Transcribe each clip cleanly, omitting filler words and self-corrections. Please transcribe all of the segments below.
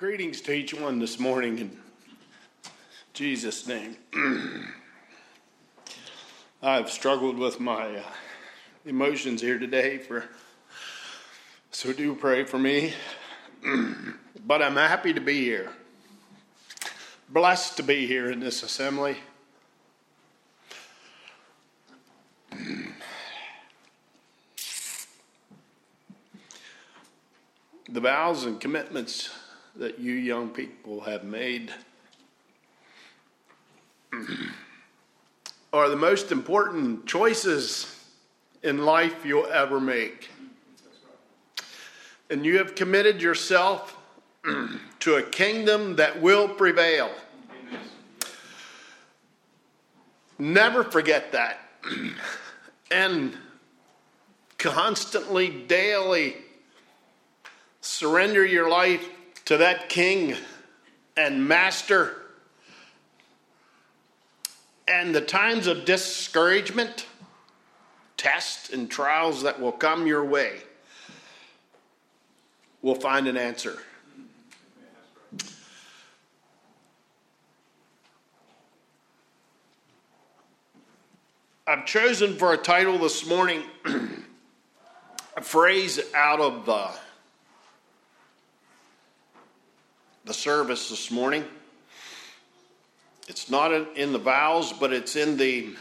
Greetings to each one this morning in Jesus' name. I've struggled with my emotions here today, so do pray for me. But I'm happy to be here. Blessed to be here in this assembly. The vows and commitments that you young people have made are the most important choices in life you'll ever make. And you have committed yourself to a kingdom that will prevail. Never forget that. And constantly, daily, surrender your life to that King and Master. And the times of discouragement, tests, and trials that will come your way will find an answer. I've chosen for a title this morning a phrase out of the service this morning. It's not in the vows, but it's in the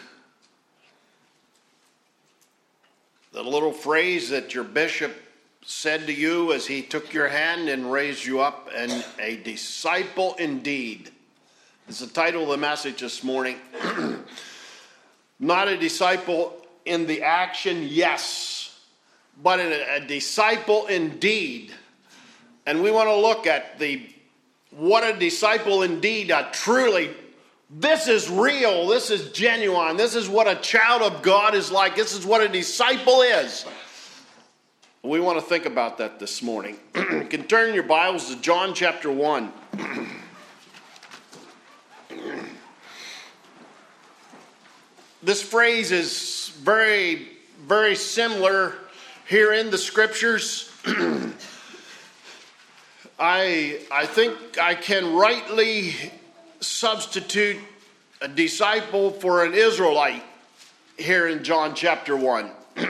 little phrase that your bishop said to you as he took your hand and raised you up, and a disciple indeed is the title of the message this morning. Not a disciple in the action, yes, but a disciple indeed. And we want to look at what a disciple indeed, truly, this is real, this is genuine, this is what a child of God is like, this is what a disciple is. We want to think about that this morning. You can turn your Bibles to John chapter 1. This phrase is very, very similar here in the scriptures. I think I can rightly substitute a disciple for an Israelite here in John chapter 1.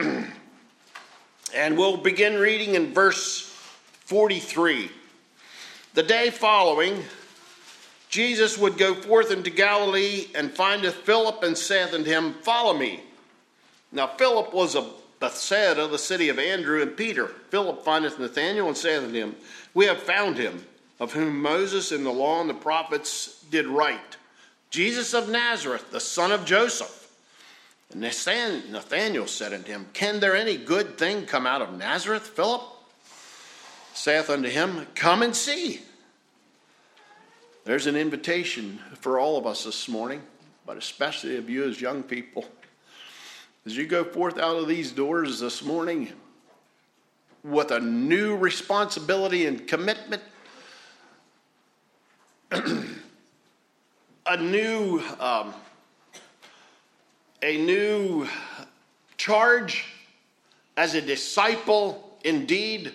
And we'll begin reading in verse 43. The day following, Jesus would go forth into Galilee, and findeth Philip, and saith unto him, Follow me. Now Philip was of Bethsaida, the city of Andrew and Peter. Philip findeth Nathanael, and saith unto him, We have found him, of whom Moses in the law and the prophets did write, Jesus of Nazareth, the son of Joseph. And Nathanael said unto him, Can there any good thing come out of Nazareth? Philip saith unto him, Come and see. There's an invitation for all of us this morning, but especially of you as young people. As you go forth out of these doors this morning with a new responsibility and commitment, a new charge as a disciple indeed.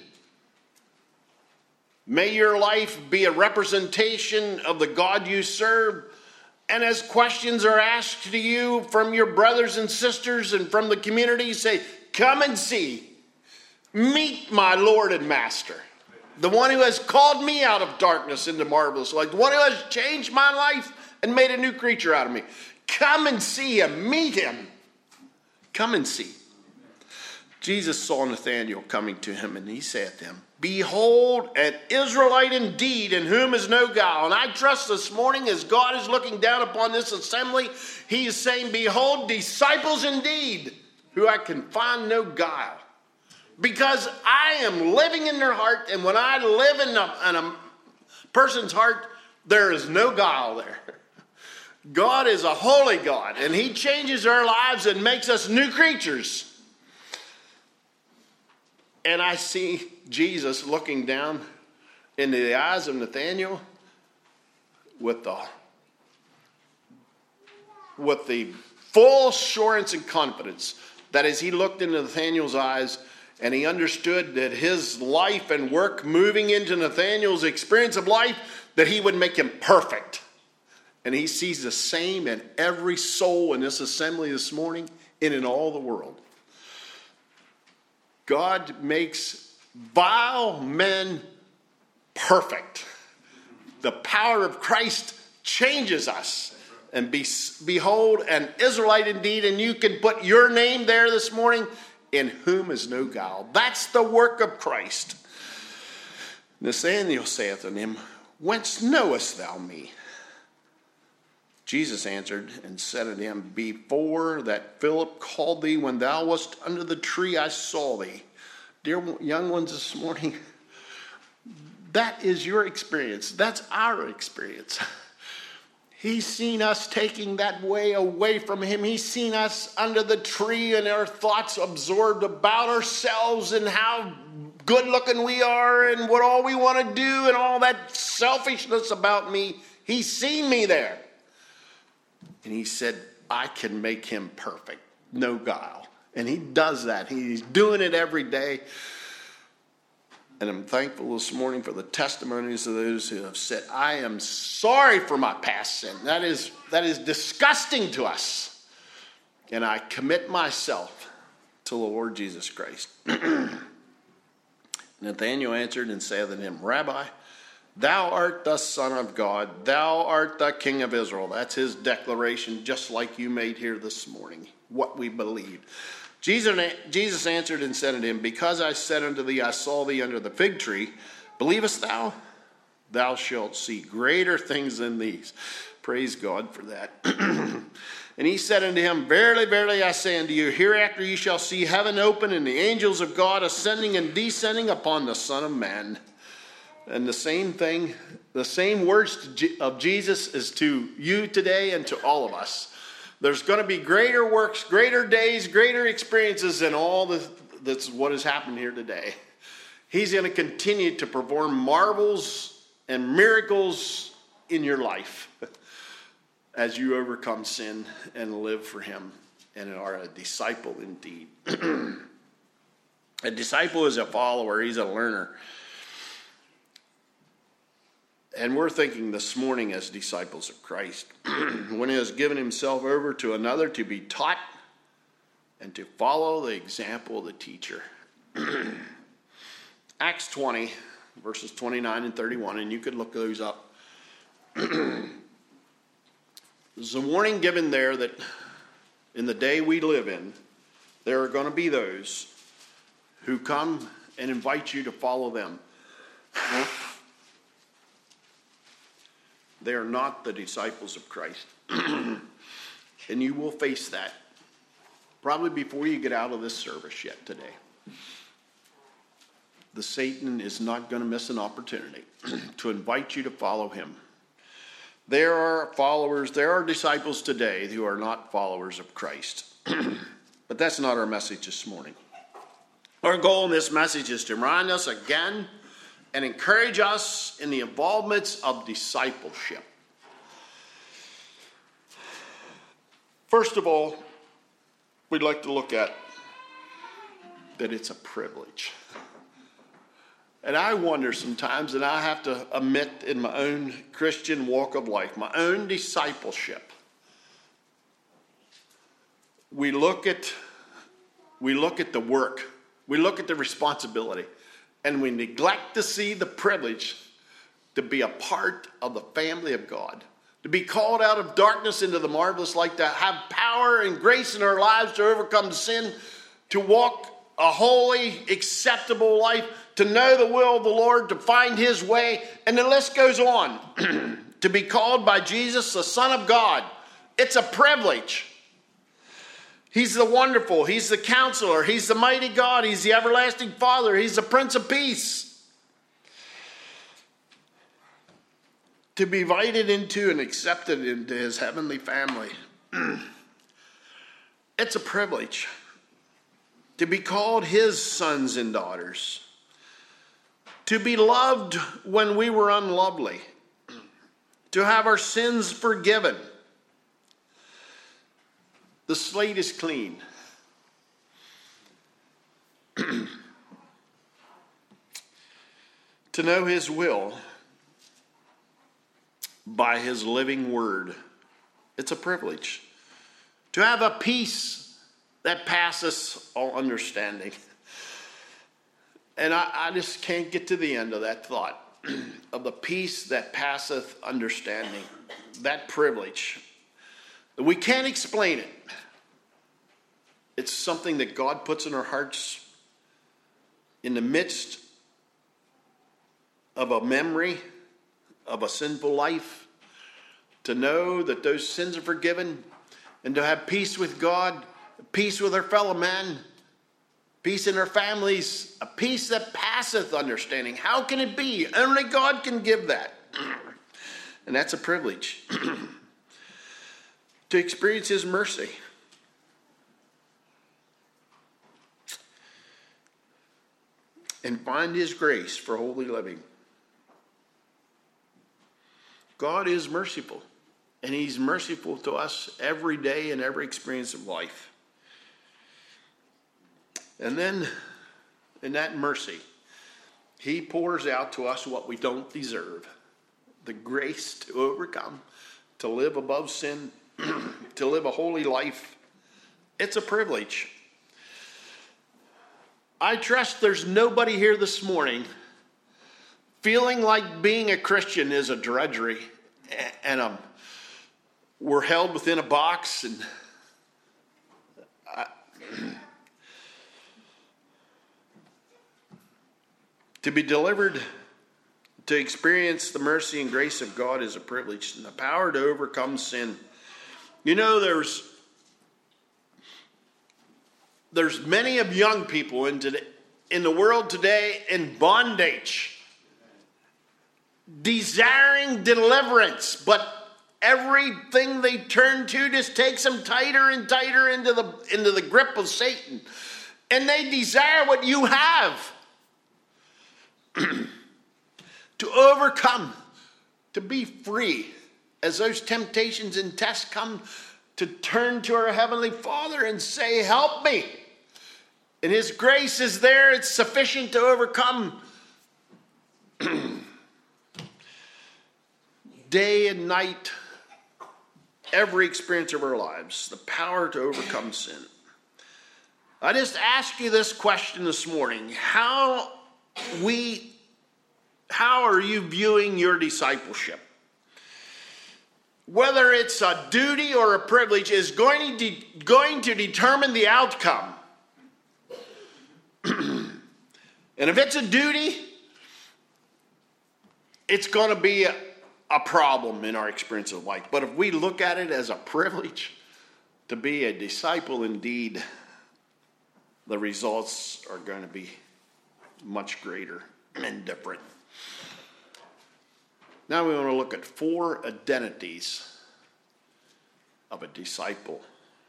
May your life be a representation of the God you serve. And as questions are asked to you from your brothers and sisters and from the community, say, Come and see. Meet my Lord and Master. The one who has called me out of darkness into marvelous light. The one who has changed my life and made a new creature out of me. Come and see him. Meet him. Come and see. Jesus saw Nathanael coming to him, and he said to him, Behold, an Israelite indeed, in whom is no guile. And I trust this morning, as God is looking down upon this assembly, he is saying, Behold, disciples indeed, who I can find no guile. Because I am living in their heart, and when I live in a person's heart, there is no guile there. God is a holy God, and he changes our lives and makes us new creatures. And I see Jesus looking down into the eyes of Nathanael with the full assurance and confidence that as he looked into Nathanael's eyes, And he understood that his life and work moving into Nathanael's experience of life, that he would make him perfect. And he sees the same in every soul in this assembly this morning and in all the world. God makes vile men perfect. The power of Christ changes us. And behold, an Israelite indeed, and you can put your name there this morning, in whom is no guile. That's the work of Christ. Nathanael saith unto him, Whence knowest thou me? Jesus answered and said unto him, Before that Philip called thee, when thou wast under the tree, I saw thee. Dear young ones this morning, that is your experience. That's our experience. He's seen us taking that way away from him. He's seen us under the tree and our thoughts absorbed about ourselves and how good looking we are and what all we want to do and all that selfishness about me. He's seen me there. And he said, I can make him perfect, no guile. And he does that. He's doing it every day. And I'm thankful this morning for the testimonies of those who have said, I am sorry for my past sin. That is disgusting to us. And I commit myself to the Lord Jesus Christ. Nathanael answered and said unto him, Rabbi, thou art the Son of God. Thou art the King of Israel. That's his declaration, just like you made here this morning, what we believe. Jesus answered and said unto him, Because I said unto thee, I saw thee under the fig tree, believest thou? Thou shalt see greater things than these. Praise God for that. And he said unto him, Verily, verily, I say unto you, hereafter you shall see heaven open and the angels of God ascending and descending upon the Son of Man. And the same thing, the same words of Jesus is to you today and to all of us. There's going to be greater works, greater days, greater experiences than all that's what has happened here today. He's going to continue to perform marvels and miracles in your life as you overcome sin and live for him and are a disciple indeed. A disciple is a follower. He's a learner. And we're thinking this morning as disciples of Christ, when he has given himself over to another to be taught and to follow the example of the teacher. Acts 20, verses 29 and 31, and you could look those up. There's a warning given there that in the day we live in, there are going to be those who come and invite you to follow them. They are not the disciples of Christ. And you will face that probably before you get out of this service yet today. The Satan is not going to miss an opportunity to invite you to follow him. There are followers, there are disciples today who are not followers of Christ. But that's not our message this morning. Our goal in this message is to remind us again and encourage us in the involvements of discipleship. First of all, we'd like to look at that it's a privilege. And I wonder sometimes, and I have to admit in my own Christian walk of life, my own discipleship, we look at the work, we look at the responsibility, and we neglect to see the privilege to be a part of the family of God, to be called out of darkness into the marvelous light, to have power and grace in our lives to overcome sin, to walk a holy, acceptable life, to know the will of the Lord, to find his way, and the list goes on. To be called by Jesus, the Son of God. It's a privilege. He's the wonderful, he's the counselor, he's the mighty God, he's the everlasting Father, he's the Prince of Peace. To be invited into and accepted into his heavenly family. It's a privilege. To be called his sons and daughters. To be loved when we were unlovely. To have our sins forgiven. The slate is clean. to know his will by his living word. It's a privilege to have a peace that passes all understanding. And I just can't get to the end of that thought of the peace that passeth understanding. That privilege. We can't explain it. It's something that God puts in our hearts in the midst of a memory of a sinful life, to know that those sins are forgiven, and to have peace with God, peace with our fellow man, peace in our families, a peace that passeth understanding. How can it be? Only God can give that. And that's a privilege. To experience his mercy. And find his grace for holy living. God is merciful. And he's merciful to us every day in every experience of life. And then, in that mercy, he pours out to us what we don't deserve. The grace to overcome, to live above sin, to live a holy life. It's a privilege. I trust there's nobody here this morning feeling like being a Christian is a drudgery and we're held within a box and to be delivered, to experience the mercy and grace of God is a privilege, and the power to overcome sin. You know, there's many of young people in the world today in bondage, desiring deliverance, but everything they turn to just takes them tighter and tighter into the grip of Satan, and they desire what you have. To overcome, to be free, as those temptations and tests come, to turn to our Heavenly Father and say, help me. And his grace is there, it's sufficient to overcome. Day and night, every experience of our lives, the power to overcome sin. I just ask you this question this morning. How are you viewing your discipleship? Whether it's a duty or a privilege is going to determine the outcome. And if it's a duty, it's going to be a problem in our experience of life. But if we look at it as a privilege to be a disciple indeed, the results are going to be much greater and different. Now we want to look at 4 identities of a disciple.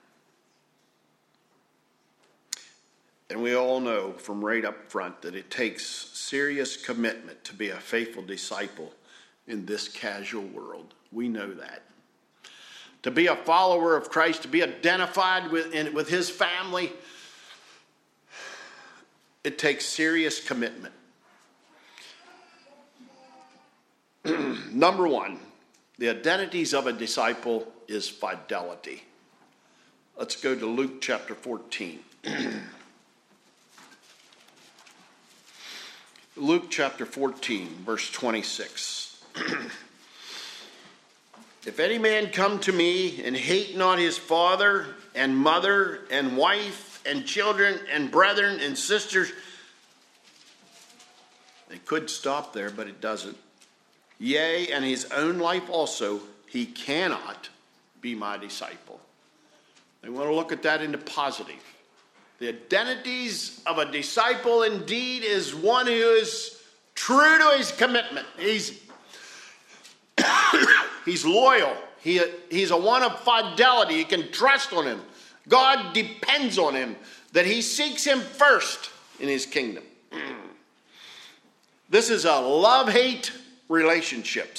And we all know from right up front that it takes serious commitment to be a faithful disciple in this casual world. We know that. To be a follower of Christ, to be identified with his family, it takes serious commitment. Number 1, the identities of a disciple is fidelity. Let's go to Luke chapter 14. Luke chapter 14, verse 26. If any man come to me and hate not his father and mother and wife and children and brethren and sisters, it could stop there, but it doesn't. Yea, and his own life also, he cannot be my disciple. I want to look at that in the positive. The identities of a disciple indeed is one who is true to his commitment. He's loyal. He's a one of fidelity. You can trust on him. God depends on him, that he seeks him first in his kingdom. This is a love-hate relationship.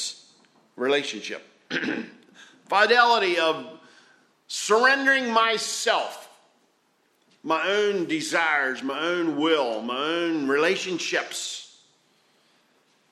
Fidelity of surrendering myself, my own desires, my own will, my own relationships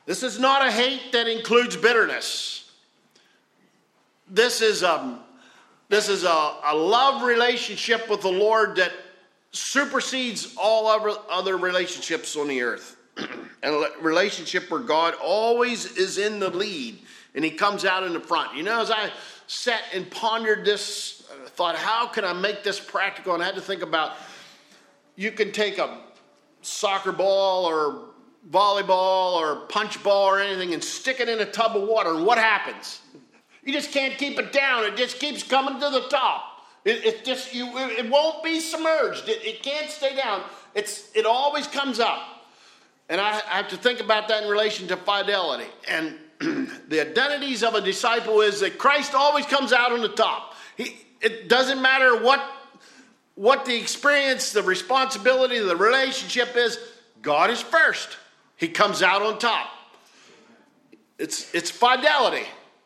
This is not a hate that includes bitterness. This is a love relationship with the Lord that supersedes all other relationships on the earth. And a relationship where God always is in the lead and he comes out in the front. You know, as I sat and pondered this, I thought, how can I make this practical? And I had to think about, you can take a soccer ball or volleyball or punch ball or anything and stick it in a tub of water, and what happens? You just can't keep it down. It just keeps coming to the top. It won't be submerged. It can't stay down. It always comes up. And I have to think about that in relation to fidelity. And the identities of a disciple is that Christ always comes out on the top. It doesn't matter what the experience, the responsibility, the relationship is. God is first. He comes out on top. It's fidelity.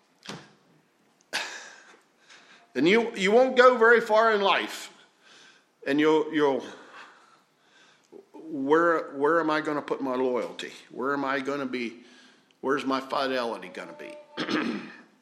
And you won't go very far in life. And you'll where am I going to put my loyalty? Where am I going to be? Where's my fidelity going to be?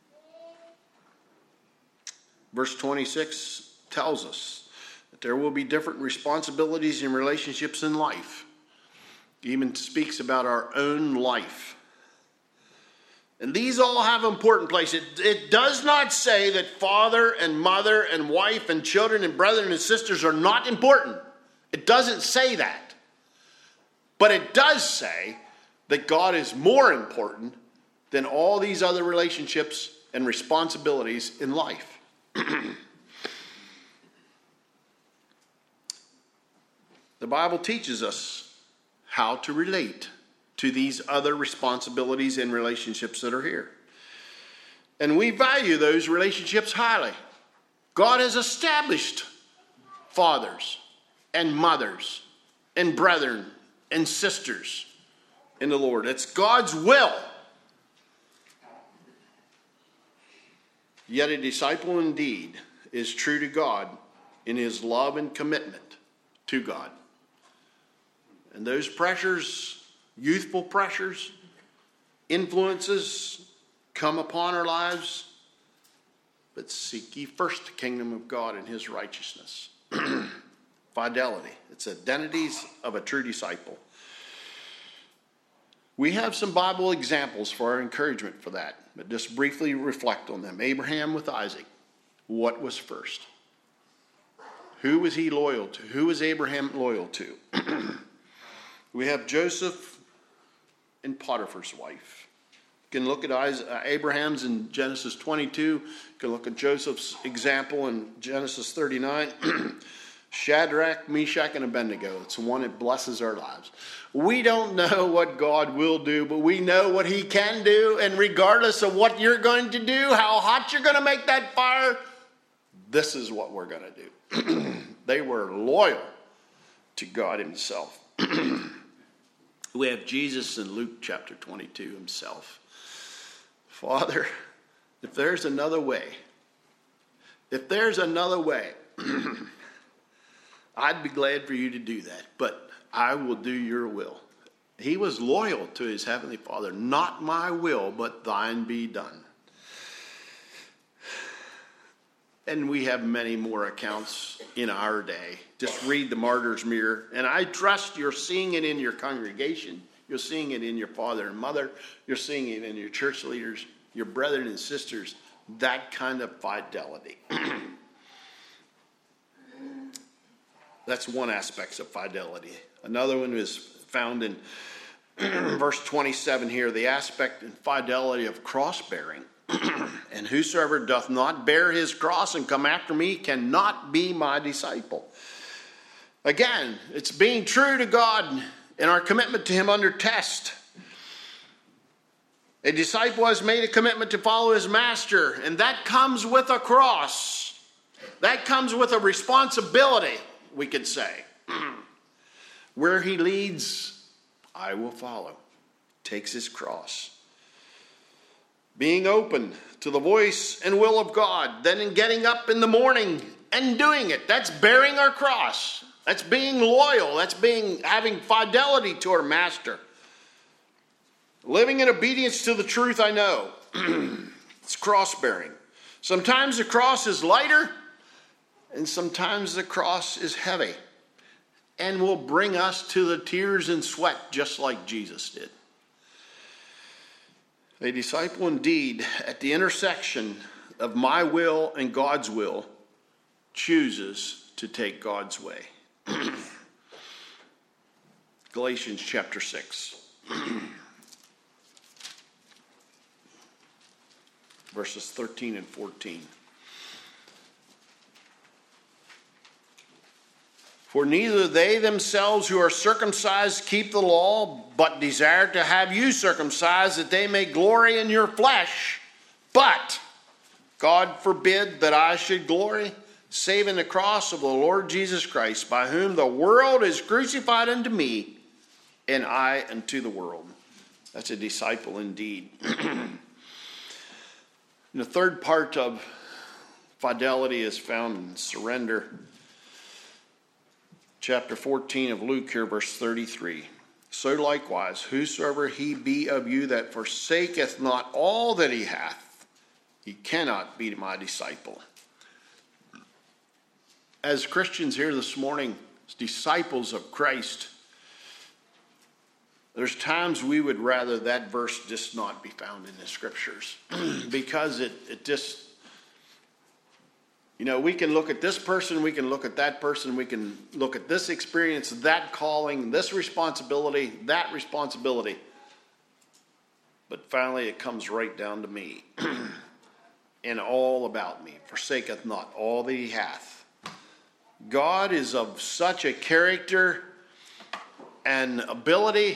Verse 26 tells us that there will be different responsibilities and relationships in life. It even speaks about our own life. And these all have important place. It does not say that father and mother and wife and children and brethren and sisters are not important. It doesn't say that. But it does say that God is more important than all these other relationships and responsibilities in life. The Bible teaches us how to relate to these other responsibilities and relationships that are here. And we value those relationships highly. God has established fathers and mothers and brethren and sisters in the Lord. It's God's will. Yet a disciple indeed is true to God in his love and commitment to God. And those pressures, youthful pressures, influences come upon our lives. But seek ye first the kingdom of God and his righteousness. Fidelity. It's identities of a true disciple. We have some Bible examples for our encouragement for that, but just briefly reflect on them. Abraham with Isaac. What was first? Who was he loyal to? Who was Abraham loyal to? We have Joseph and Potiphar's wife. You can look at Abraham's in Genesis 22. You can look at Joseph's example in Genesis 39. Shadrach, Meshach, and Abednego. It's the one that blesses our lives. We don't know what God will do, but we know what he can do. And regardless of what you're going to do, how hot you're going to make that fire, this is what we're going to do. They were loyal to God himself. We have Jesus in Luke chapter 22 himself. Father, if there's another way, I'd be glad for you to do that, but I will do your will. He was loyal to his heavenly Father. Not my will, but thine be done. And we have many more accounts in our day. Just read the Martyr's Mirror, and I trust you're seeing it in your congregation. You're seeing it in your father and mother. You're seeing it in your church leaders, your brethren and sisters, that kind of fidelity. That's one aspect of fidelity. Another one is found in verse 27 here, the aspect and fidelity of cross-bearing. And whosoever doth not bear his cross and come after me cannot be my disciple. Again, it's being true to God and our commitment to him under test. A disciple has made a commitment to follow his master, and that comes with a cross. That comes with a responsibility, we could say. Where he leads, I will follow. Takes his cross. Being open to the voice and will of God. Then in getting up in the morning and doing it. That's bearing our cross. That's being loyal. That's having fidelity to our master. Living in obedience to the truth I know. It's cross-bearing. Sometimes the cross is lighter, and sometimes the cross is heavy, and will bring us to the tears and sweat just like Jesus did. A disciple indeed, at the intersection of my will and God's will, chooses to take God's way. Galatians chapter 6. Verses 13 and 14. For neither they themselves who are circumcised keep the law, but desire to have you circumcised, that they may glory in your flesh. But God forbid that I should glory, save in the cross of the Lord Jesus Christ, by whom the world is crucified unto me, and I unto the world. That's a disciple indeed. And the third part of fidelity is found in surrender. Chapter 14 of Luke here, verse 33. So likewise, whosoever he be of you that forsaketh not all that he hath, he cannot be my disciple. As Christians here this morning, as disciples of Christ, there's times we would rather that verse just not be found in the scriptures because it just, you know, we can look at this person, we can look at that person, we can look at this experience, that calling, this responsibility, that responsibility. But finally it comes right down to me and all about me. Forsaketh not all that he hath. God is of such a character and ability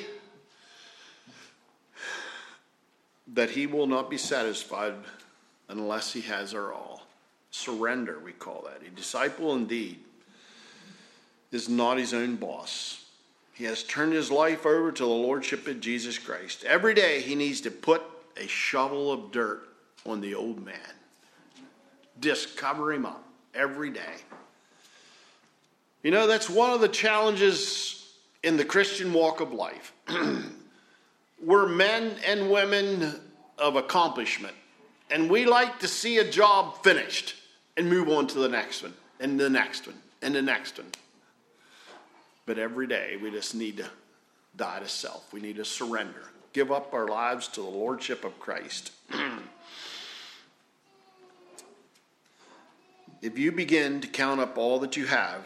that he will not be satisfied unless he has our all. Surrender, we call that. A disciple indeed is not his own boss. He has turned his life over to the lordship of Jesus Christ. Every day he needs to put a shovel of dirt on the old man. Just cover him up every day. You know, that's one of the challenges in the Christian walk of life. We're men and women of accomplishment, and we like to see a job finished and move on to the next one, and the next one, and the next one. But every day we just need to die to self. We need to surrender, give up our lives to the lordship of Christ. If you begin to count up all that you have,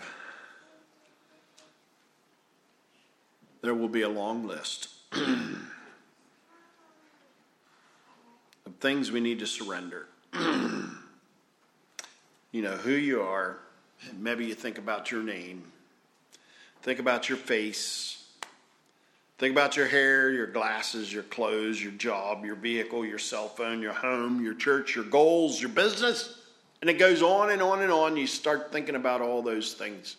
there will be a long list of things we need to surrender. You know who you are. Maybe you think about your name. Think about your face. Think about your hair, your glasses, your clothes, your job, your vehicle, your cell phone, your home, your church, your goals, your business. And it goes on and on and on. You start thinking about all those things.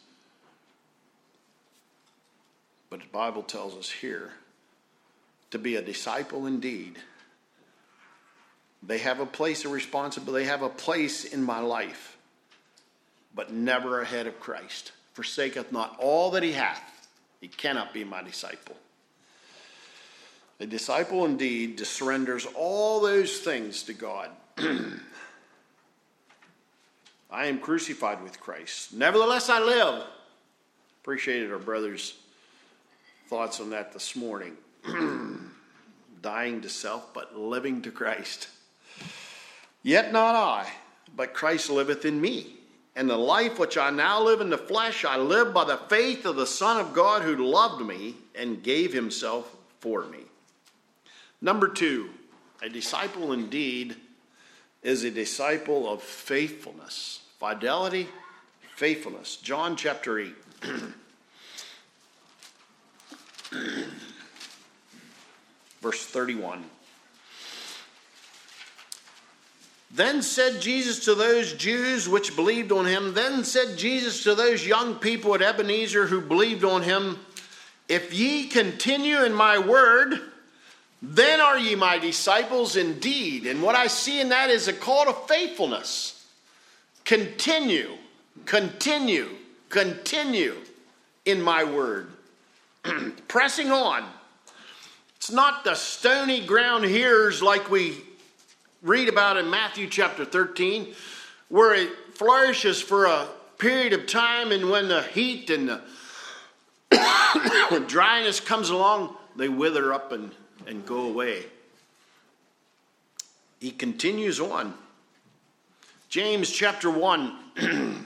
But the Bible tells us here, to be a disciple indeed, they have a place of responsibility. They have a place in my life, but never ahead of Christ. Forsaketh not all that he hath, he cannot be my disciple. A disciple indeed surrenders all those things to God. I am crucified with Christ. Nevertheless I live. Appreciated our brother's thoughts on that this morning. Dying to self, but living to Christ. Yet not I, but Christ liveth in me. And the life which I now live in the flesh, I live by the faith of the Son of God who loved me and gave himself for me. Number 2, a disciple indeed is a disciple of faithfulness. Fidelity, faithfulness. John chapter 8. Verse 31. Then said Jesus to those Jews which believed on him, then said Jesus to those young people at Ebenezer who believed on him, if ye continue in my word, then are ye my disciples indeed. And what I see in that is a call to faithfulness. Continue, continue, continue in my word. Pressing on. It's not the stony ground hearers like we read about in Matthew chapter 13, where it flourishes for a period of time, and when the heat and the dryness comes along, they wither up and go away. He continues on. James chapter 1,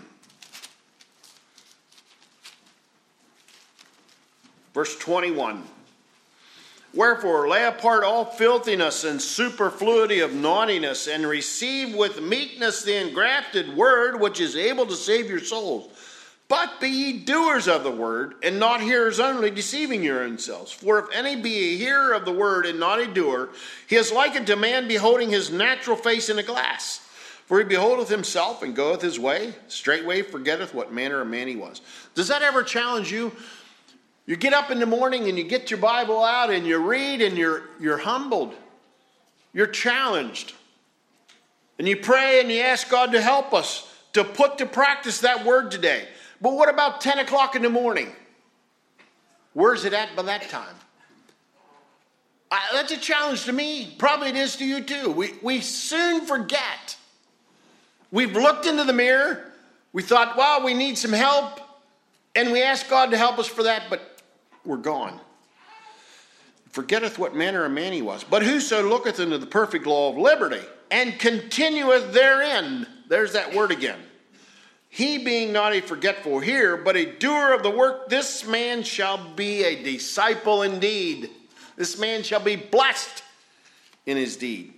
verse 21. Wherefore, lay apart all filthiness and superfluity of naughtiness, and receive with meekness the engrafted word, which is able to save your souls. But be ye doers of the word, and not hearers only, deceiving your own selves. For if any be a hearer of the word, and not a doer, he is like unto a man beholding his natural face in a glass. For he beholdeth himself, and goeth his way, straightway forgetteth what manner of man he was. Does that ever challenge you? You get up in the morning and you get your Bible out and you read and you're humbled. You're challenged. And you pray and you ask God to help us to put to practice that word today. But what about 10 o'clock in the morning? Where's it at by that time? That's a challenge to me. Probably it is to you too. We soon forget. We've looked into the mirror. We thought, wow, we need some help. And we ask God to help us for that, but we're gone. Forgetteth what manner of man he was. But whoso looketh into the perfect law of liberty, and continueth therein, there's that word again. He being not a forgetful hearer, but a doer of the work, this man shall be a disciple indeed. This man shall be blessed in his deed.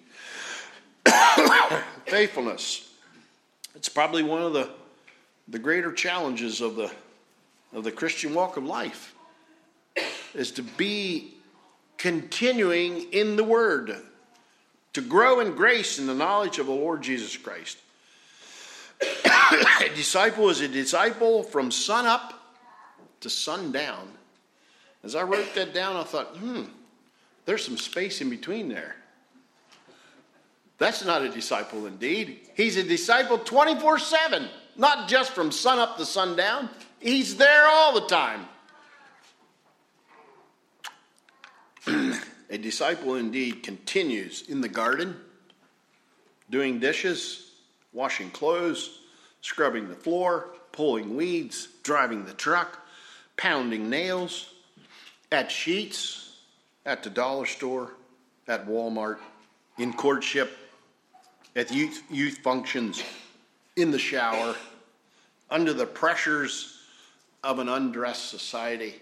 Faithfulness. It's probably one of the greater challenges of the Christian walk of life, is to be continuing in the word, to grow in grace and the knowledge of the Lord Jesus Christ. A disciple is a disciple from sun up to sundown. As I wrote that down, I thought, there's some space in between there. That's not a disciple indeed. He's a disciple 24/7, not just from sun up to sundown. He's there all the time. A disciple indeed continues in the garden, doing dishes, washing clothes, scrubbing the floor, pulling weeds, driving the truck, pounding nails, at Sheetz, at the dollar store, at Walmart, in courtship, at youth functions, in the shower, under the pressures of an undressed society,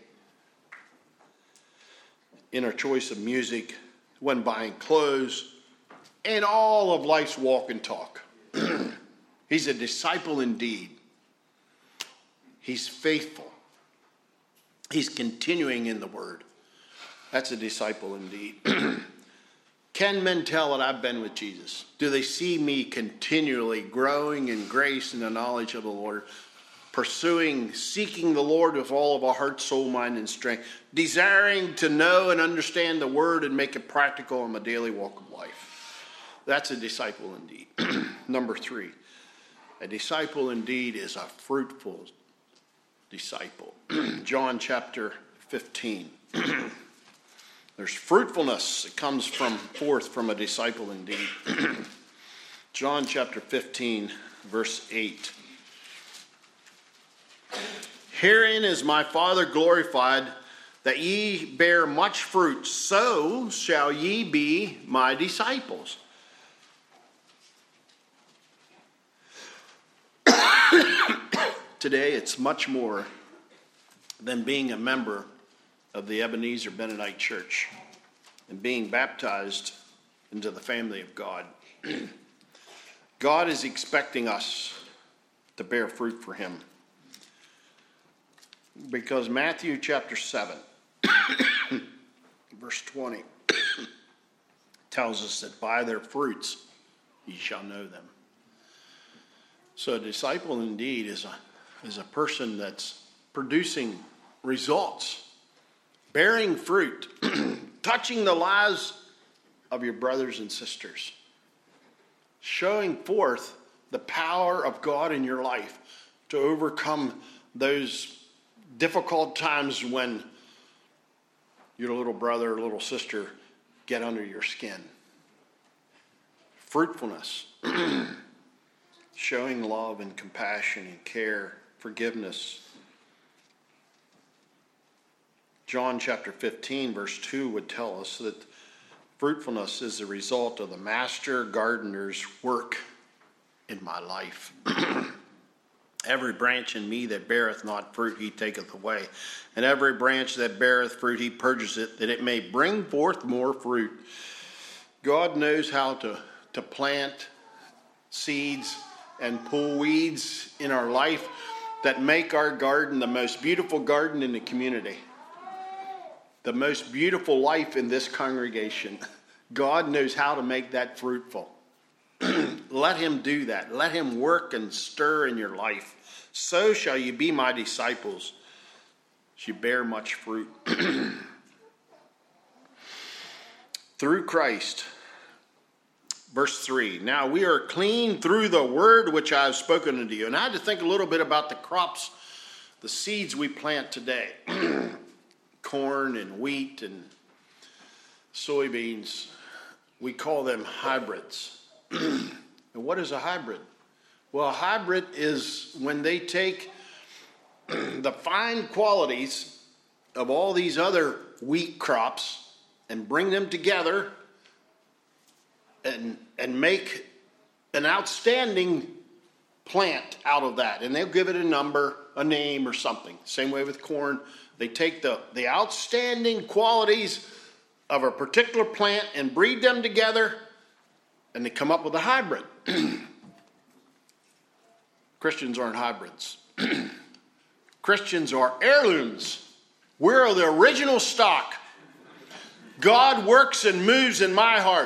in our choice of music, when buying clothes, and all of life's walk and talk. He's a disciple indeed. He's faithful. He's continuing in the word. That's a disciple indeed. Can men tell that I've been with Jesus? Do they see me continually growing in grace and the knowledge of the Lord? Pursuing, seeking the Lord with all of our heart, soul, mind, and strength. Desiring to know and understand the word and make it practical in my daily walk of life. That's a disciple indeed. Number 3. A disciple indeed is a fruitful disciple. John chapter 15. There's fruitfulness that comes forth from a disciple indeed. John chapter 15, verse 8. Herein is my Father glorified, that ye bear much fruit, so shall ye be my disciples. Today, it's much more than being a member of the Ebenezer Mennonite Church and being baptized into the family of God. God is expecting us to bear fruit for him. Because Matthew chapter 7, verse 20, tells us that by their fruits ye shall know them. So a disciple indeed is a person that's producing results, bearing fruit, touching the lives of your brothers and sisters, showing forth the power of God in your life to overcome those difficult times when your little brother or little sister get under your skin. Fruitfulness, showing love and compassion and care, forgiveness. John chapter 15, verse 2 would tell us that fruitfulness is the result of the master gardener's work in my life. Every branch in me that beareth not fruit, he taketh away. And every branch that beareth fruit, he purges it, that it may bring forth more fruit. God knows how to plant seeds and pull weeds in our life that make our garden the most beautiful garden in the community. The most beautiful life in this congregation. God knows how to make that fruitful. Let him do that. Let him work and stir in your life. So shall you be my disciples. You bear much fruit. Through Christ. Verse 3. Now we are clean through the word which I have spoken unto you. And I had to think a little bit about the crops, the seeds we plant today. Corn and wheat and soybeans. We call them hybrids. And what is a hybrid? Well, a hybrid is when they take the fine qualities of all these other wheat crops and bring them together and make an outstanding plant out of that. And they'll give it a number, a name, or something. Same way with corn. They take the outstanding qualities of a particular plant and breed them together, and they come up with a hybrid. Christians aren't hybrids. Christians are heirlooms. We're the original stock. God works and moves in my heart.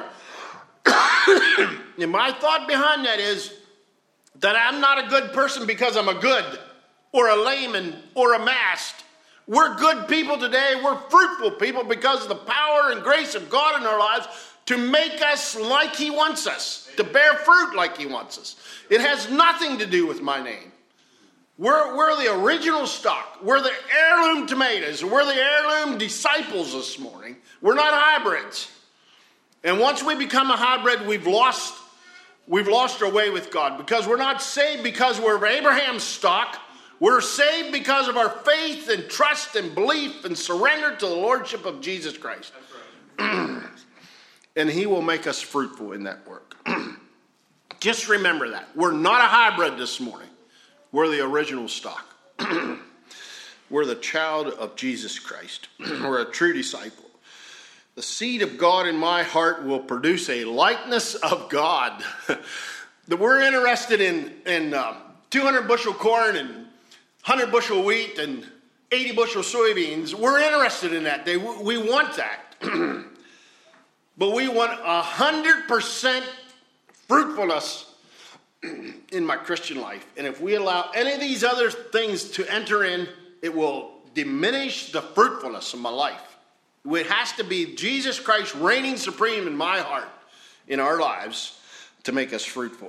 And my thought behind that is that I'm not a good person because I'm a good or a layman or a mast. We're good people today. We're fruitful people because of the power and grace of God in our lives to make us like he wants us, to bear fruit like he wants us. It has nothing to do with my name. We're the original stock. We're the heirloom tomatoes. We're the heirloom disciples this morning. We're not hybrids. And once we become a hybrid, we've lost our way with God, because we're not saved because we're of Abraham's stock. We're saved because of our faith and trust and belief and surrender to the Lordship of Jesus Christ. Right. And he will make us fruitful in that work. Just remember that. We're not a hybrid this morning. We're the original stock. We're the child of Jesus Christ. We're a true disciple. The seed of God in my heart will produce a likeness of God. That we're interested in 200 bushel corn and 100 bushel wheat and 80 bushel soybeans. We're interested in that. We want that. But we want 100% fruitfulness in my Christian life. And if we allow any of these other things to enter in, it will diminish the fruitfulness of my life. It has to be Jesus Christ reigning supreme in my heart, in our lives, to make us fruitful.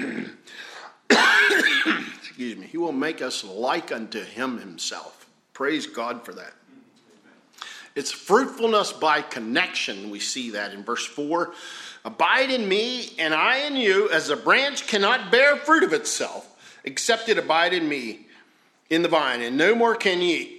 Excuse me. He will make us like unto him himself. Praise God for that. It's fruitfulness by connection. We see that in verse 4. Abide in me, and I in you, as a branch cannot bear fruit of itself, except it abide in me, in the vine, and no more can ye.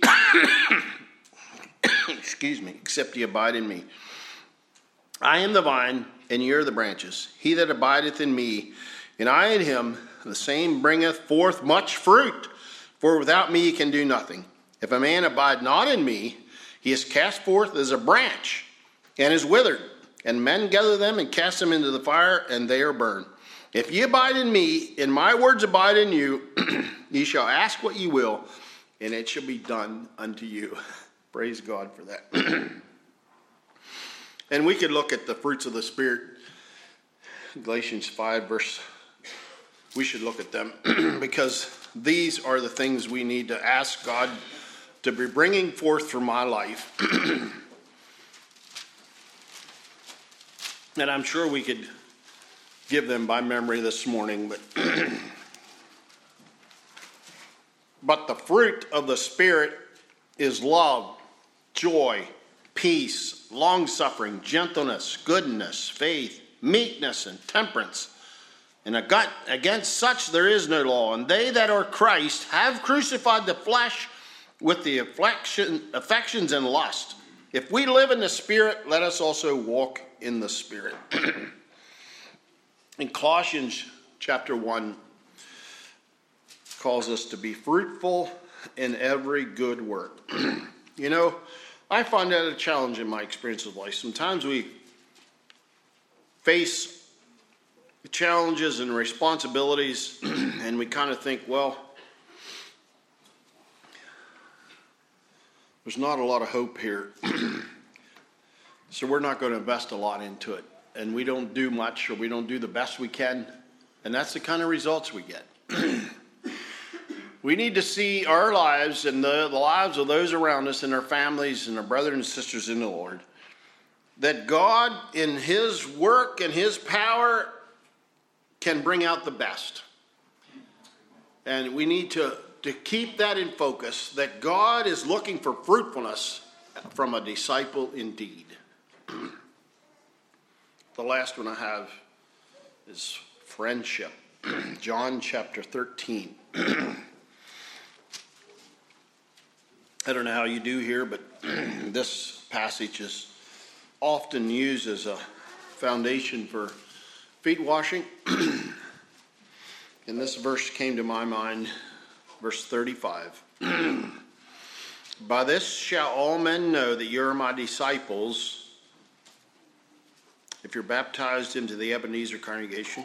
Excuse me, except ye abide in me. I am the vine, and ye are the branches. He that abideth in me, and I in him, the same bringeth forth much fruit. For without me ye can do nothing. If a man abide not in me, he is cast forth as a branch, and is withered. And men gather them and cast them into the fire, and they are burned. If ye abide in me, and my words abide in you, ye shall ask what ye will, and it shall be done unto you. Praise God for that. And we could look at the fruits of the Spirit. Galatians 5 verse. We should look at them because these are the things we need to ask God to be bringing forth for my life. And I'm sure we could give them by memory this morning, but the fruit of the Spirit is love, joy, peace, long-suffering, gentleness, goodness, faith, meekness, and temperance. And against such there is no law. And they that are Christ have crucified the flesh with the affections and lust. If we live in the Spirit, let us also walk in the Spirit. In Colossians chapter 1 calls us to be fruitful in every good work. You know, I find that a challenge in my experience of life. Sometimes we face challenges and responsibilities and we kind of think, well, there's not a lot of hope here. So we're not going to invest a lot into it. And we don't do much, or we don't do the best we can. And that's the kind of results we get. We need to see our lives and the lives of those around us and our families and our brothers and sisters in the Lord, that God in his work and his power can bring out the best. And we need to keep that in focus, that God is looking for fruitfulness from a disciple indeed. The last one I have is friendship. John chapter 13. I don't know how you do here, but this passage is often used as a foundation for feet washing. And this verse came to my mind, verse 35. By this shall all men know that you are my disciples, if you're baptized into the Ebenezer congregation.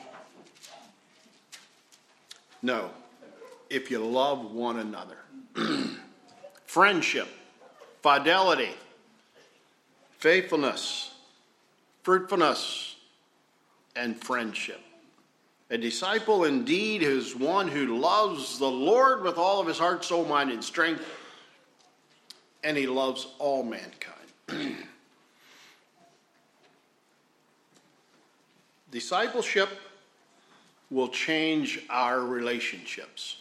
No, if you love one another. Friendship, fidelity, faithfulness, fruitfulness, and friendship. A disciple indeed is one who loves the Lord with all of his heart, soul, mind, and strength, and he loves all mankind. Discipleship will change our relationships.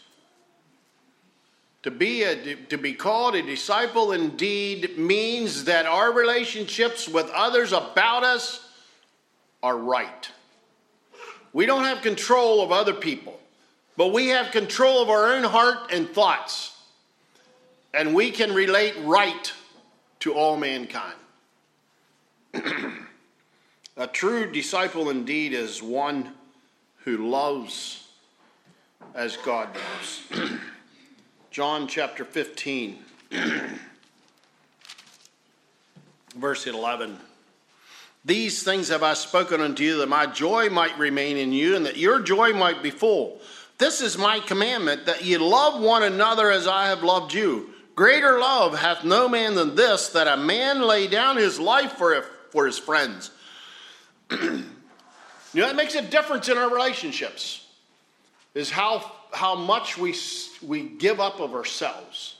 To be called a disciple indeed means that our relationships with others about us are right. We don't have control of other people, but we have control of our own heart and thoughts. And we can relate right to all mankind. A true disciple indeed is one who loves as God loves. John chapter 15, verse 11. These things have I spoken unto you, that my joy might remain in you, and that your joy might be full. This is my commandment, that ye love one another as I have loved you. Greater love hath no man than this, that a man lay down his life for his friends. You know, that makes a difference in our relationships, is how much we give up of ourselves.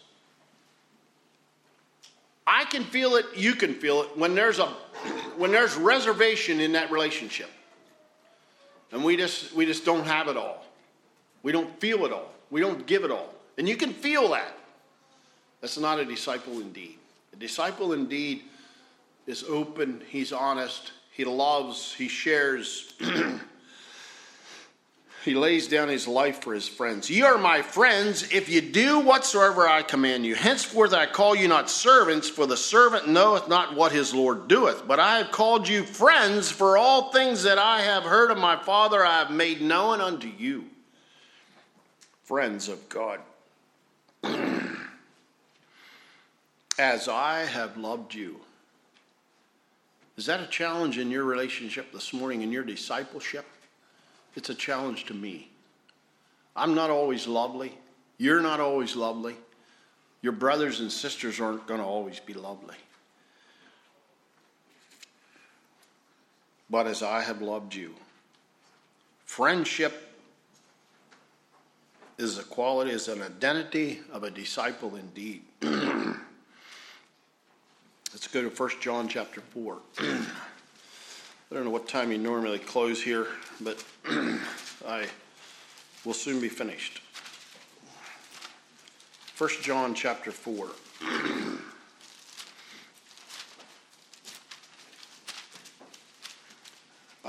I can feel it, you can feel it, when there's reservation in that relationship. And we just don't have it all. We don't feel it all. We don't give it all. And you can feel that. That's not a disciple indeed. A disciple indeed is open, he's honest, he loves, he shares. He lays down his life for his friends. Ye are my friends if you do whatsoever I command you. Henceforth I call you not servants, for the servant knoweth not what his Lord doeth. But I have called you friends, for all things that I have heard of my Father I have made known unto you. Friends of God. As I have loved you. Is that a challenge in your relationship this morning, in your discipleship? It's a challenge to me. I'm not always lovely. You're not always lovely. Your brothers and sisters aren't going to always be lovely. But as I have loved you. Friendship is a quality, is an identity of a disciple indeed. Let's go to 1 John chapter 4. I don't know what time you normally close here, but I will soon be finished. 1 John chapter 4.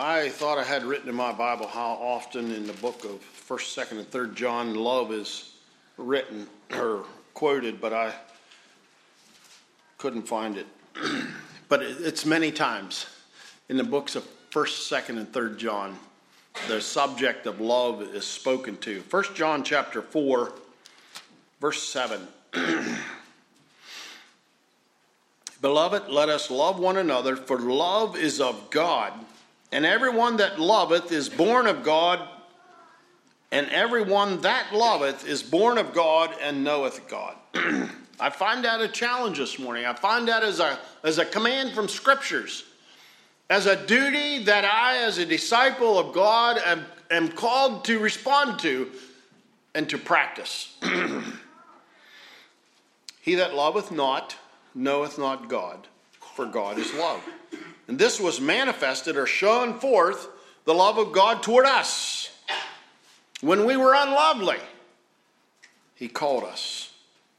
I thought I had written in my Bible how often in the book of 1st, 2nd, and 3rd John love is written or quoted, but I couldn't find it. But it's many times in the books of 1st, 2nd, and 3rd John. The subject of love is spoken to. 1 John chapter 4, verse 7. Beloved, let us love one another, for love is of God. And everyone that loveth is born of God, and everyone that loveth is born of God and knoweth God. I find that a challenge this morning. I find that as a command from Scriptures, as a duty that I, as a disciple of God, am called to respond to and to practice. He that loveth not knoweth not God, for God is love. And this was manifested or shown forth, the love of God toward us. When we were unlovely, he called us.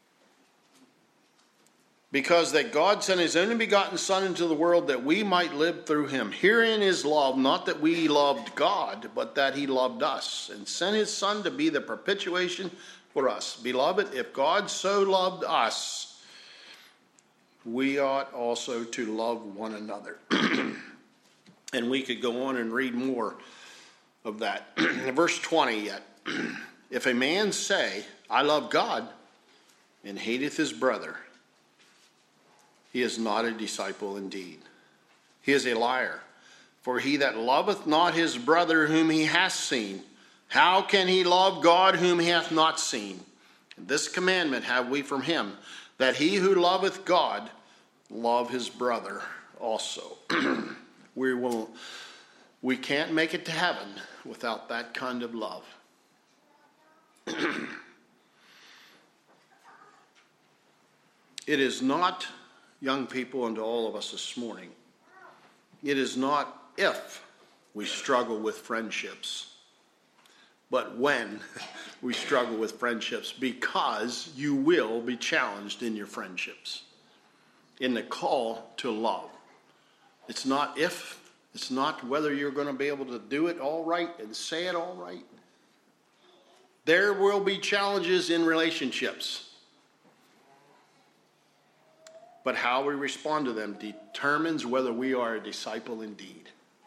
Because that God sent his only begotten Son into the world that we might live through him. Herein is love, not that we loved God, but that he loved us, and sent his Son to be the propitiation for us. Beloved, if God so loved us, we ought also to love one another. And we could go on and read more of that. Verse 20 yet. If a man say, I love God, and hateth his brother, he is not a disciple indeed. He is a liar. For he that loveth not his brother whom he hath seen, how can he love God whom he hath not seen? And this commandment have we from him, that he who loveth God love his brother also. We can't make it to heaven without that kind of love. It is not, young people, and to all of us this morning, it is not if we struggle with friendships, but when we struggle with friendships, because you will be challenged in your friendships, in the call to love. It's not if, it's not whether you're going to be able to do it all right and say it all right. There will be challenges in relationships. But how we respond to them determines whether we are a disciple indeed.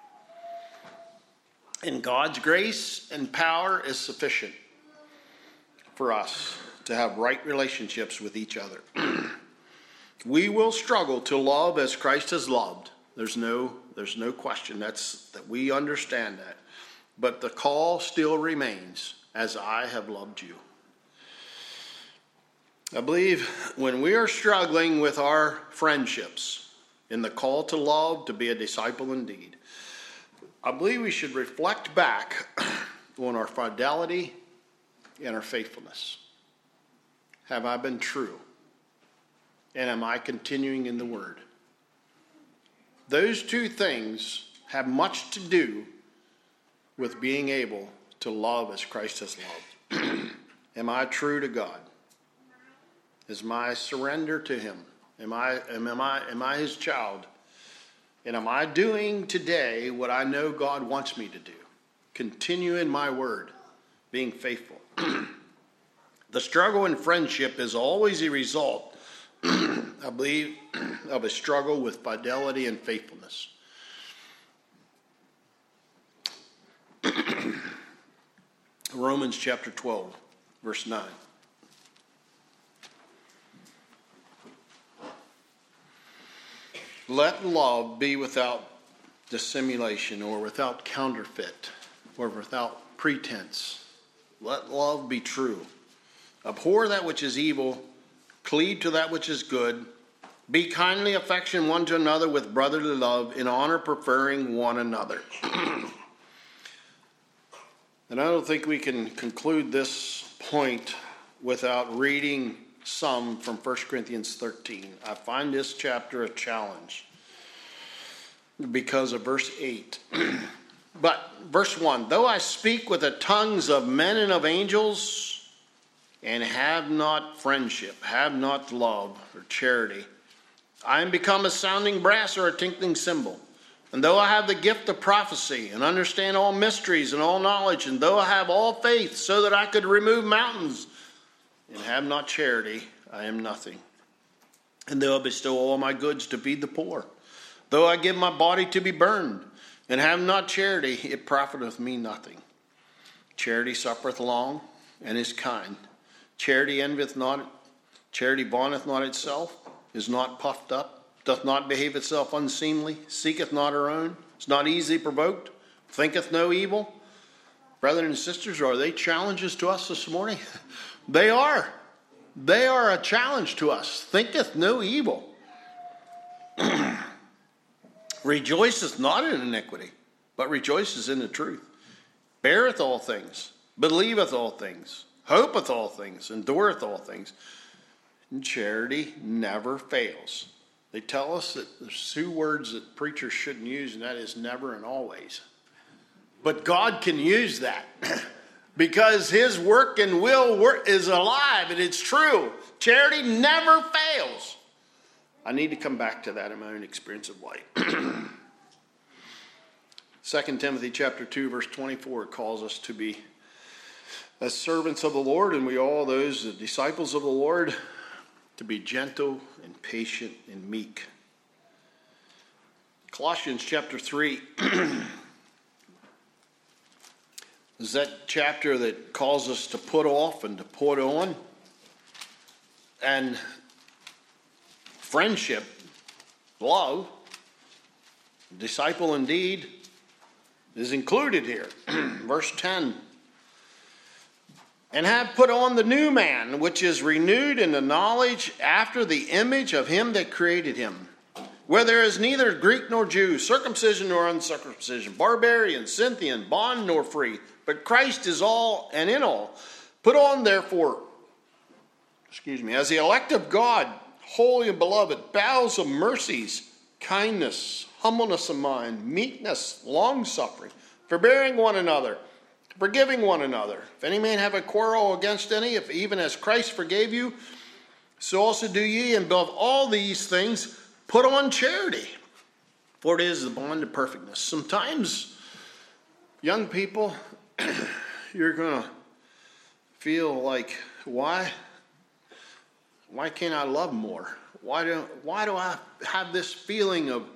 And God's grace and power is sufficient for us to have right relationships with each other. We will struggle to love as Christ has loved. There's no question that we understand that. But the call still remains, as I have loved you. I believe when we are struggling with our friendships, in the call to love, to be a disciple indeed, I believe we should reflect back on our fidelity and our faithfulness. Have I been true? And am I continuing in the Word? Those two things have much to do with being able to love as Christ has loved. Am I true to God? Is my surrender to him? Am I his child? And am I doing today what I know God wants me to do? Continue in my word, being faithful. The struggle in friendship is always a result, I believe, of a struggle with fidelity and faithfulness. Romans chapter 12, verse 9. Let love be without dissimulation, or without counterfeit, or without pretense. Let love be true. Abhor that which is evil, cleave to that which is good. Be kindly affectioned one to another with brotherly love, in honor preferring one another. And I don't think we can conclude this point without reading some from 1 Corinthians 13. I find this chapter a challenge because of verse 8. But verse 1, though I speak with the tongues of men and of angels, and have not friendship, have not love or charity, I am become a sounding brass or a tinkling cymbal. And though I have the gift of prophecy and understand all mysteries and all knowledge, and though I have all faith so that I could remove mountains and have not charity, I am nothing. And though I bestow all my goods to feed the poor, though I give my body to be burned and have not charity, it profiteth me nothing. Charity suffereth long and is kind. Charity envieth not. Charity vaunteth not itself, is not puffed up, doth not behave itself unseemly, seeketh not her own, is not easily provoked, thinketh no evil. Brethren and sisters, are they challenges to us this morning? They are. They are a challenge to us. Thinketh no evil. Rejoiceth not in iniquity, but rejoiceth in the truth. Beareth all things, believeth all things, hopeth all things, endureth all things. And charity never fails. They tell us that there's two words that preachers shouldn't use, and that is never and always. But God can use that because his work and will is alive, and it's true. Charity never fails. I need to come back to that in my own experience of life. 2 Timothy chapter 2, verse 24 calls us to be as servants of the Lord, and we all, those the disciples of the Lord, to be gentle and patient and meek. Colossians chapter 3 is that chapter that calls us to put off and to put on. And friendship, love, disciple indeed, is included here. Verse 10. And have put on the new man, which is renewed in the knowledge after the image of him that created him, where there is neither Greek nor Jew, circumcision nor uncircumcision, barbarian, Scythian, bond nor free, but Christ is all and in all. Put on therefore, as the elect of God, holy and beloved, bowels of mercies, kindness, humbleness of mind, meekness, long-suffering, forbearing one another, forgiving one another. If any man have a quarrel against any, if even as Christ forgave you, so also do ye. And above all these things, put on charity, for it is the bond of perfectness. Sometimes, young people, you're going to feel like, why can't I love more? Why do I have this feeling of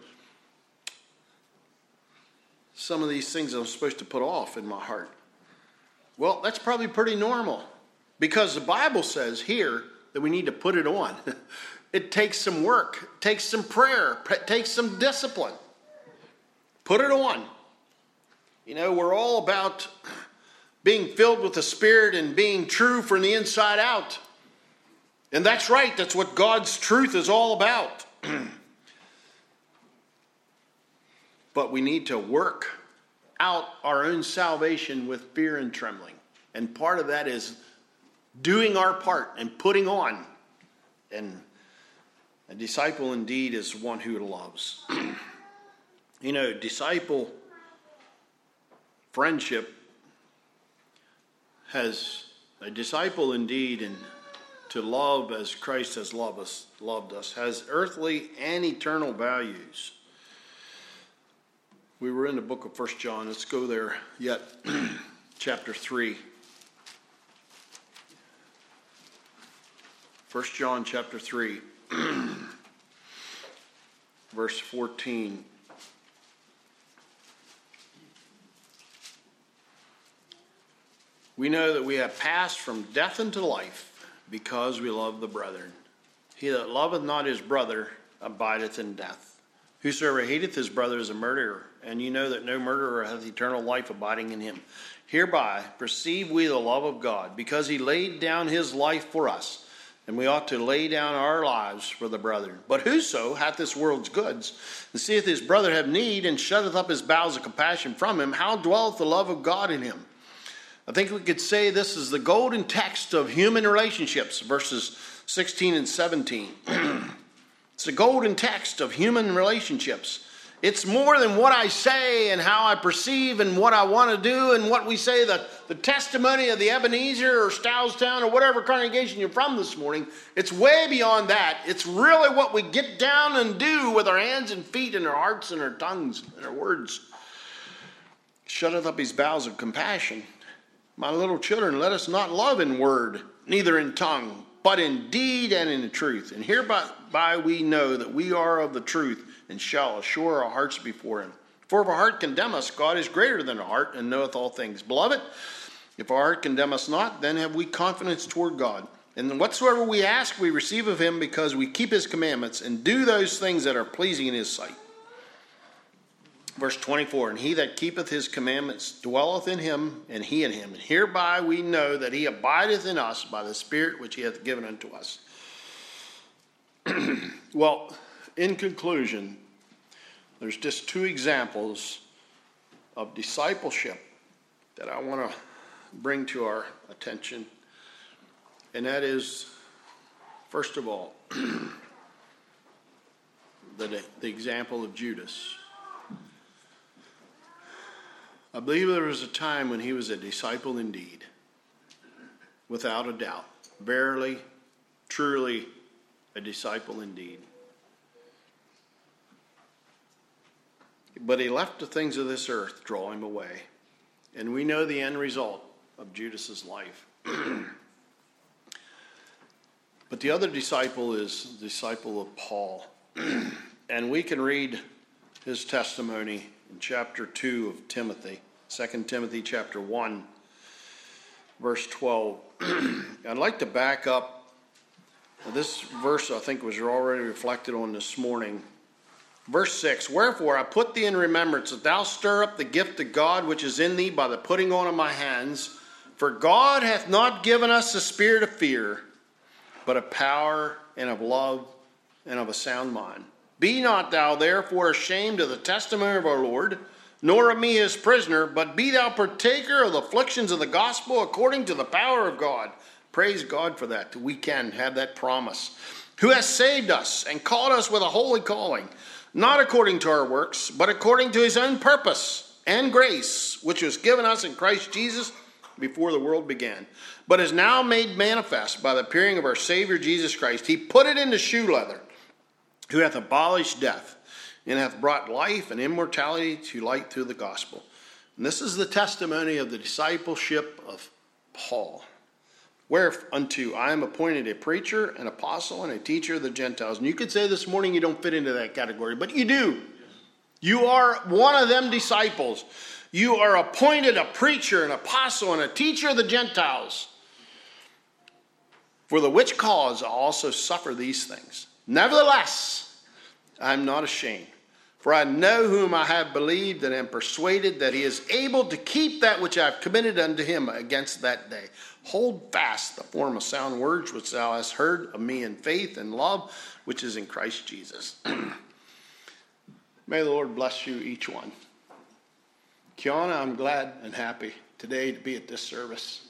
some of these things I'm supposed to put off in my heart? Well, that's probably pretty normal, because the Bible says here that we need to put it on. It takes some work, it takes some prayer, it takes some discipline. Put it on. You know, we're all about being filled with the Spirit and being true from the inside out. And that's right, that's what God's truth is all about. But we need to work out our own salvation with fear and trembling. And part of that is doing our part and putting on. And a disciple indeed is one who loves. You know, disciple friendship has a disciple indeed, and to love as Christ has loved us, has earthly and eternal values. We were in the book of 1 John. Let's go there yet. Chapter 3. 1 John chapter 3. Verse 14. We know that we have passed from death into life because we love the brethren. He that loveth not his brother abideth in death. Whosoever hateth his brother is a murderer, and you know that no murderer hath eternal life abiding in him. Hereby perceive we the love of God, because he laid down his life for us, and we ought to lay down our lives for the brethren. But whoso hath this world's goods, and seeth his brother have need, and shutteth up his bowels of compassion from him, how dwelleth the love of God in him? I think we could say this is the golden text of human relationships, verses 16 and 17. It's the golden text of human relationships. It's more than what I say and how I perceive and what I want to do and what we say, the testimony of the Ebenezer or Stowstown or whatever congregation you're from this morning. It's way beyond that. It's really what we get down and do with our hands and feet and our hearts and our tongues and our words. Shutteth up his bowels of compassion. My little children, let us not love in word, neither in tongue, but in deed and in truth. And hereby we know that we are of the truth, and shall assure our hearts before him. For if our heart condemn us, God is greater than our heart, and knoweth all things. Beloved, if our heart condemn us not, then have we confidence toward God. And whatsoever we ask, we receive of him, because we keep his commandments, and do those things that are pleasing in his sight. Verse 24, and he that keepeth his commandments dwelleth in him, and he in him. And hereby we know that he abideth in us by the Spirit which he hath given unto us. Well, in conclusion, there's just two examples of discipleship that I want to bring to our attention. And that is, first of all, the example of Judas. I believe there was a time when he was a disciple indeed, without a doubt. Verily, truly, a disciple indeed. But he left the things of this earth draw him away. And we know the end result of Judas's life. But the other disciple is the disciple of Paul. And we can read his testimony in chapter 2 of Timothy, 2 Timothy chapter 1, verse 12. I'd like to back up. This verse, I think, was already reflected on this morning. Verse 6, wherefore I put thee in remembrance that thou stir up the gift of God which is in thee by the putting on of my hands. For God hath not given us a spirit of fear, but of power and of love and of a sound mind. Be not thou therefore ashamed of the testimony of our Lord, nor of me his prisoner, but be thou partaker of the afflictions of the gospel according to the power of God. Praise God for that we can have that promise. Who has saved us and called us with a holy calling, not according to our works, but according to his own purpose and grace, which was given us in Christ Jesus before the world began, but is now made manifest by the appearing of our Savior Jesus Christ. He put it into shoe leather, who hath abolished death, and hath brought life and immortality to light through the gospel. And this is the testimony of the discipleship of Paul. Whereunto I am appointed a preacher, an apostle, and a teacher of the Gentiles. And you could say this morning you don't fit into that category, but you do. You are one of them disciples. You are appointed a preacher, an apostle, and a teacher of the Gentiles. For the which cause I also suffer these things. Nevertheless, I am not ashamed. For I know whom I have believed, and am persuaded that he is able to keep that which I have committed unto him against that day. Hold fast the form of sound words which thou hast heard of me in faith and love, which is in Christ Jesus. May the Lord bless you, each one. Kiana, I'm glad and happy today to be at this service.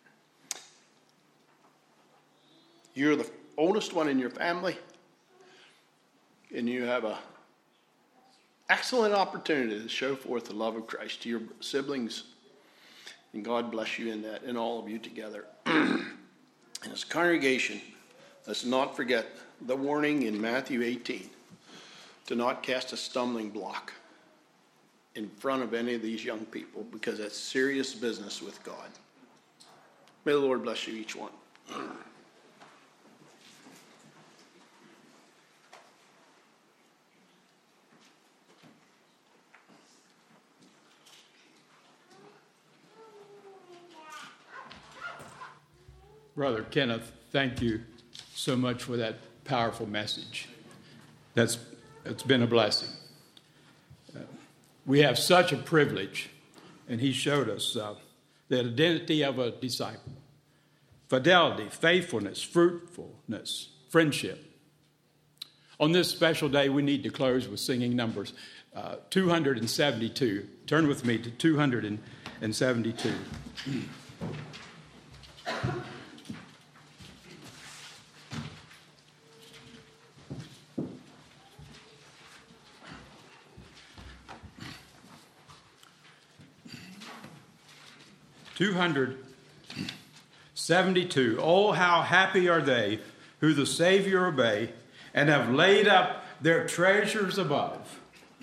You're the oldest one in your family, and you have an excellent opportunity to show forth the love of Christ to your siblings. And God bless you in that, and all of you together. And as a congregation, let's not forget the warning in Matthew 18 to not cast a stumbling block in front of any of these young people, because that's serious business with God. May the Lord bless you, each one. Brother Kenneth, thank you so much for that powerful message. It's been a blessing. We have such a privilege, and he showed us the identity of a disciple. Fidelity, faithfulness, fruitfulness, friendship. On this special day, we need to close with singing numbers 272. Turn with me to 272. 272. Oh, how happy are they who the Savior obey and have laid up their treasures above.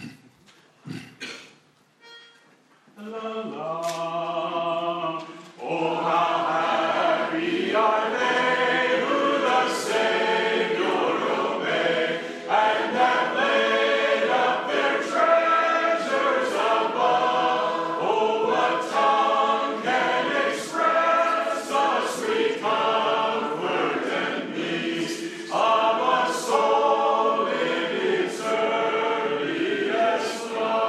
La, la. Oh, how happy are they who the Savior obey and have laid up their treasures above. Oh, what tongue can express the sweet comfort and peace of a soul in its earliest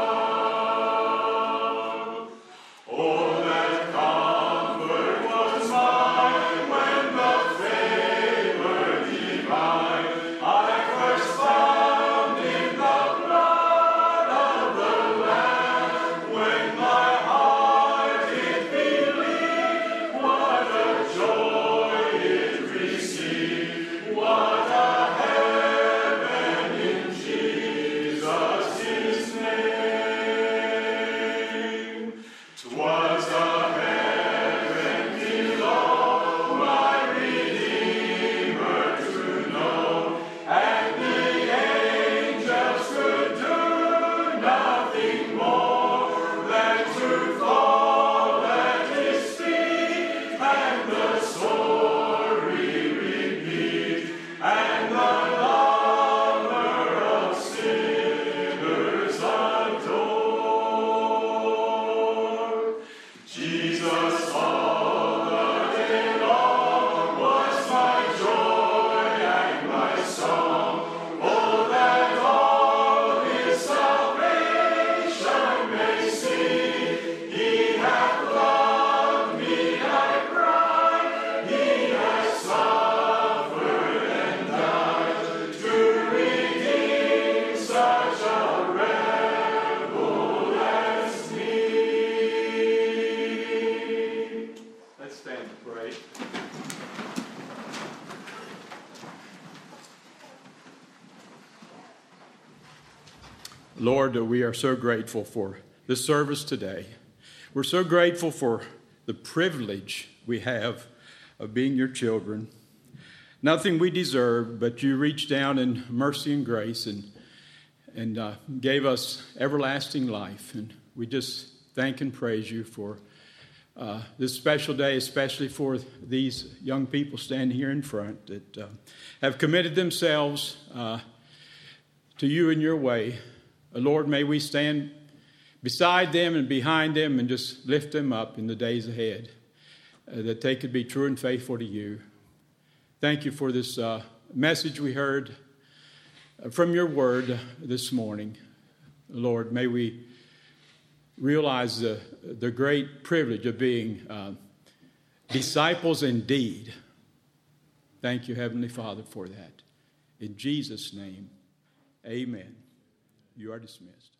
love? Oh, that comfort was mine when the favor divine I first found in the blood of the Lamb. When my heart did believe, what a joy it received, what a heaven in Jesus' His name. 'Twas a heaven below, my Redeemer to know, and the angels could do nothing more than to fall at His feet and the story repeat, and the lover of sinners adore. Jesus all the day long was my joy and my song. Oh, that all His salvation may see. He hath loved me, I cry. He has suffered and died to redeem such a rebel as me. Let's stand and pray. Lord, we are so grateful for this service today. We're so grateful for the privilege we have of being your children. Nothing we deserve, but you reached down in mercy and grace and gave us everlasting life. And we just thank and praise you for this special day, especially for these young people standing here in front that have committed themselves to you in your way. Lord, may we stand beside them and behind them and just lift them up in the days ahead, that they could be true and faithful to you. Thank you for this message we heard from your word this morning. Lord, may we realize the great privilege of being disciples indeed. Thank you, Heavenly Father, for that. In Jesus' name, amen. You are dismissed.